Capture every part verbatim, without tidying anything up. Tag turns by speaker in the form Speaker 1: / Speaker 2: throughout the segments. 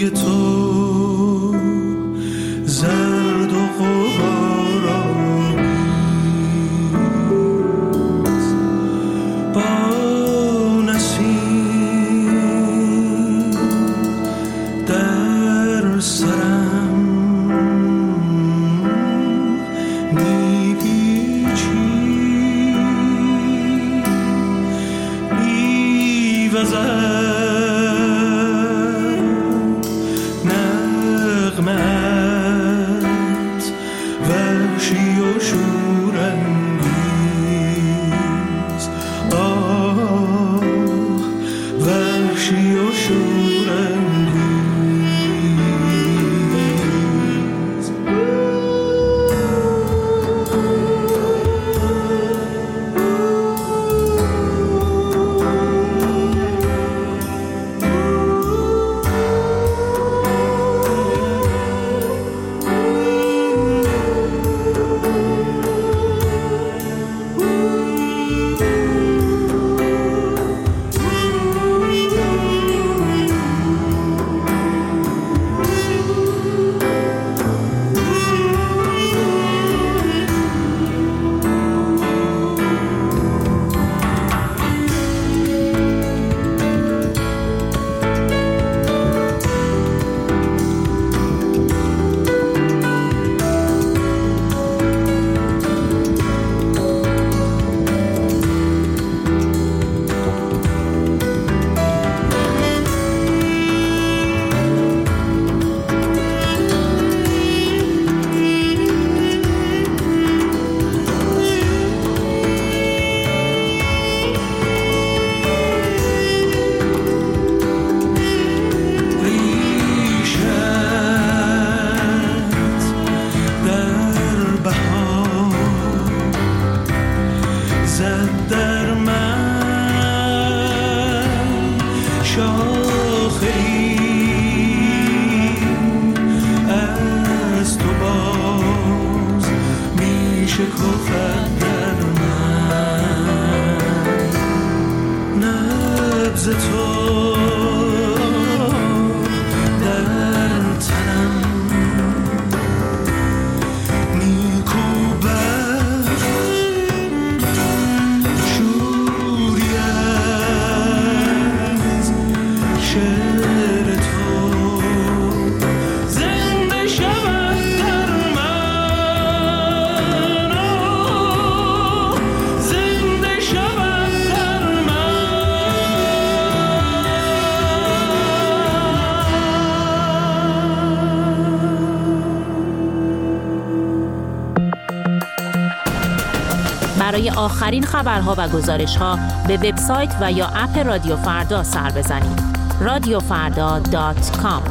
Speaker 1: برای آخرین خبرها و گزارش‌ها به وبسایت و یا اپ رادیو فردا سر بزنید. رادیو فردا دات کام.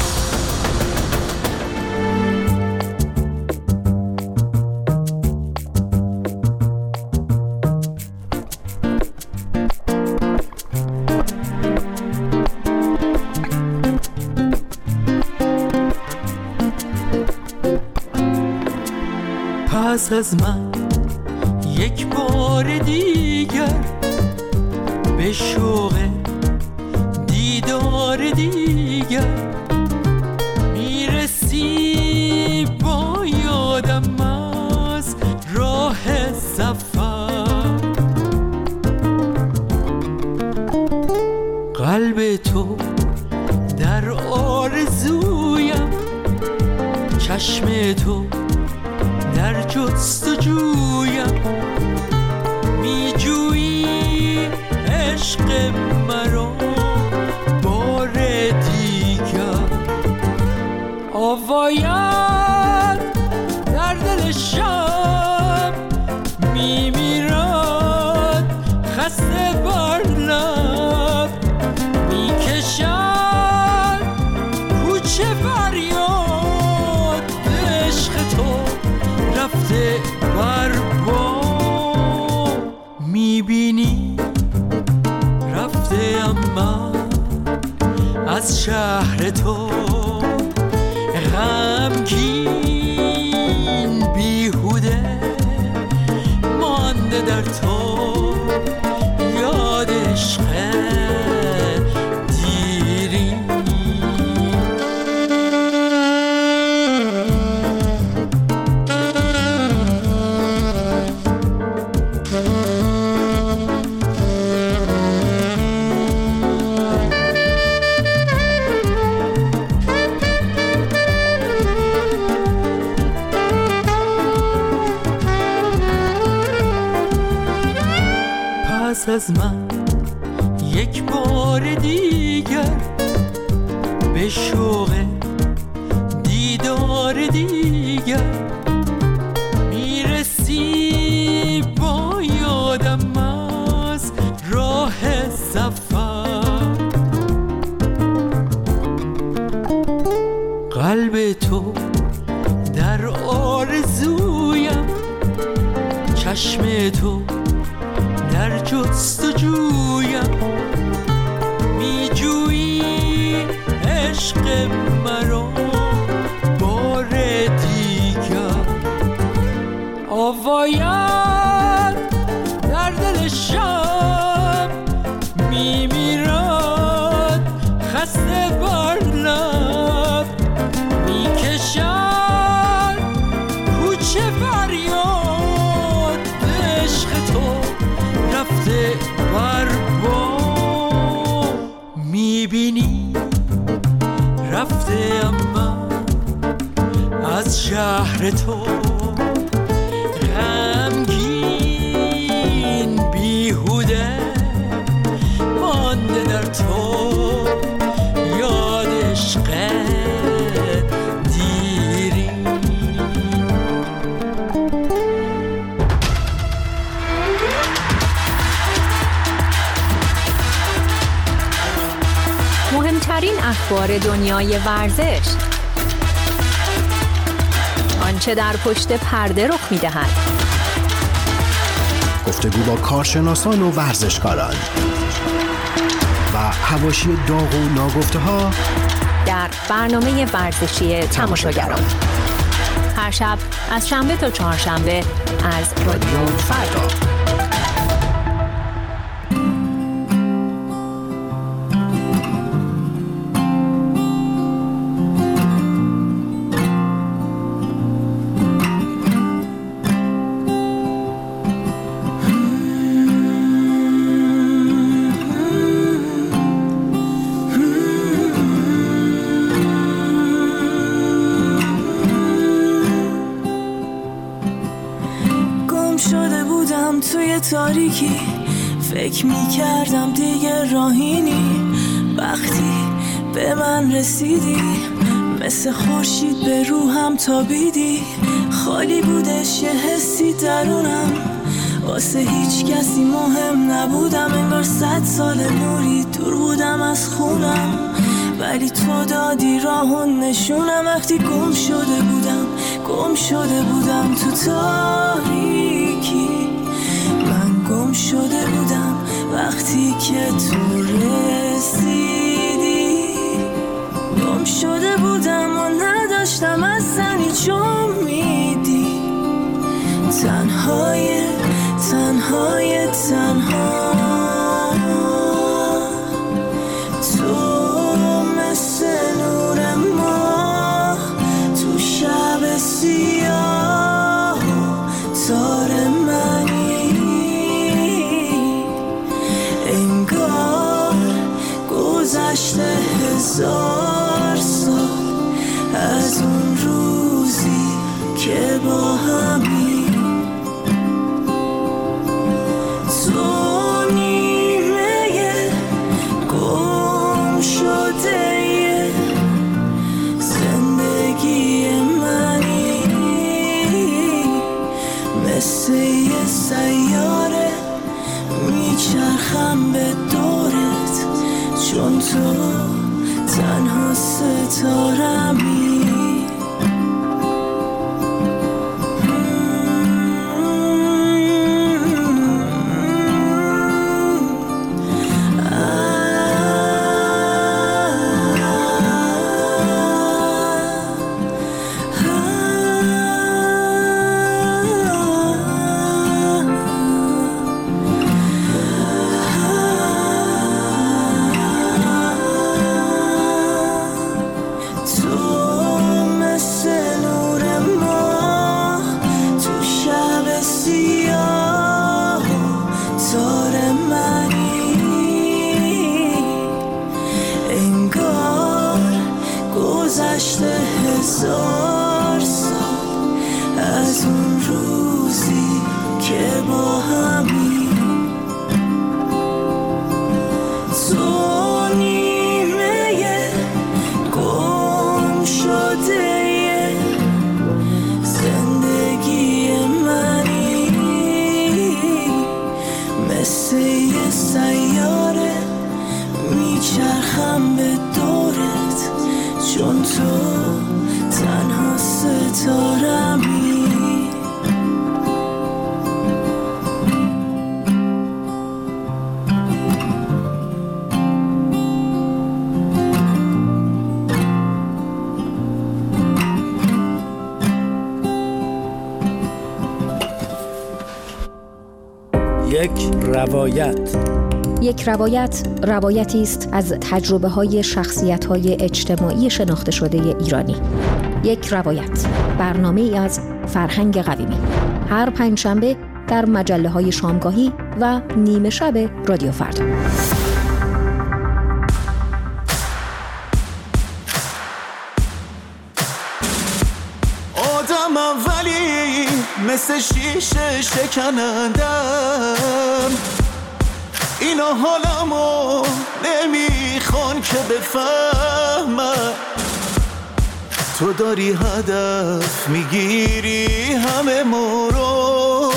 Speaker 2: پس از من یک بار دیگر به شوق دیدار دیگر میرسی با یادم از راه سفر. قلب تو در آرزویم، چشم تو در جستجویم، میجویی عشق مرا بار دیگر. آوایم در دل شب میمیرد خسته بر لب، میکشد کوچه فریاد عشق تو رفته بر بام. میبینی رفته اما از شهر تو غمگین بیهوده مانده در تو یاد عشق دیری. از من یک بار دیگر به شوق دیدار دیگر میرسی با یادم از راه سفر. قلب تو در آرزویم، چشم تو در جستجویم، میجویی عشق مرا بار دیگر. آوایم در دل شب میمیرد خسته بر لب، میکشد کوچه فریاد عشق تو رفته بر بام. میبینی رفته اما از شهر تو غمگین بیهوده مانده در تو یاد عشق دیری.
Speaker 3: مهمترین اخبار دنیای ورزش، آنچه در پشت پرده رخ می‌دهد،
Speaker 4: گفتگو با کارشناسان و ورزشکاران و حواشی داغ و ناگفته‌ها
Speaker 3: در برنامه ورزشی تماشاگران. هر شب از شنبه تا چهارشنبه از رادیو فردا.
Speaker 5: تاریکی فکر میکردم دیگه راهینی، وقتی به من رسیدی مثل خورشید به روحم تابیدی. خالی بودش یه حسی درونم، واسه هیچ کسی مهم نبودم، انگار صد سال نوری دور بودم از خونم، ولی تو دادی راهون نشونم. وقتی گم شده بودم گم شده بودم تو تاریکی، گم شده بودم وقتی که تو رسیدی. گم شده بودم و نداشتم اصلا هیچ امیدی، تنهای تنهای تنها. تو مثل نور ماه تو شب سیاه تار منی، گذشته هزار سال از اون روزی که با همی. تو نیمه گم شده زندگی منی، مثل یه سیاره میچرخم به دورت، چون تو تنها ستارمی. هزار سال از اون روزی که با همی. چون تو تنها ستارمی.
Speaker 2: یک روایت.
Speaker 6: یک روایت روایتی است از تجربه‌های شخصیت‌های اجتماعی شناخته شده ایرانی. یک روایت، برنامه‌ای از فرهنگ قویمی. هر پنجشنبه در مجله‌های شامگاهی و نیمه شب رادیو فردا.
Speaker 7: آدم اولی مثل شیشه شکنندم، اینا حالمو نمیخوان که بفهمم. تو داری هدف میگیری همه ما رو،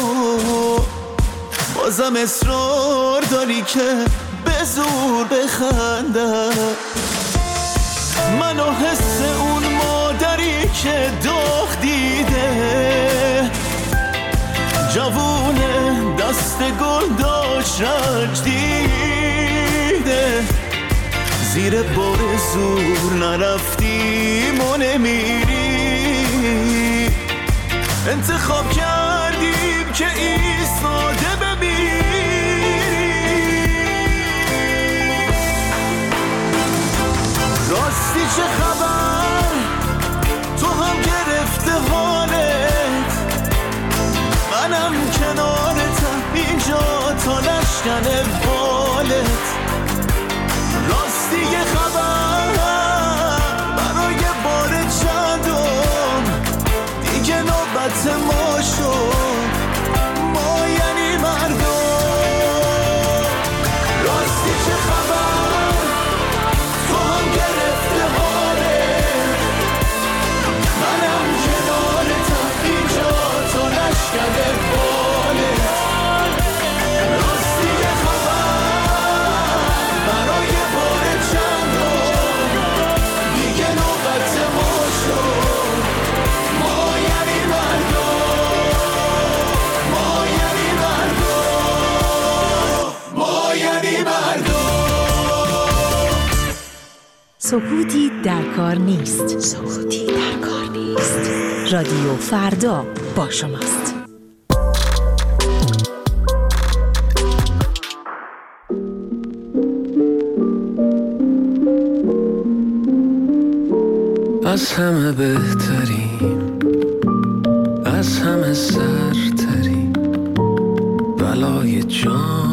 Speaker 7: بازم اصرار داری که به زور بخندم. منو حس اون مادری که داغ دیده، جوونه دست گل داشت رنج دیده، زیر بار زور نرفتیم و نمیری. انتخاب کردیم که ایستاده بمیری. راستی چه خبر؟ تو هم گرفته حالت، منم کنارتم اینجا تا نشکن بالت. راستی یه خبر برای بار چندم، دیگه نوبت ما شد، ما یعنی مردم. راستی چه خبر؟ تو هم گرفته حالت، منم کنارتم اینجا تا نشکن بالت. راستی یه خبر برای بار چندم، دیگه نوبت ما شد، ما یعنی مردم، ما یعنی مردم، ما یعنی مردم.
Speaker 1: سکوتی در کار نیست. سکوتی در کار نیست. رادیو فردا با شماست.
Speaker 8: از همه بهترین، از همه سرترین، بلای جان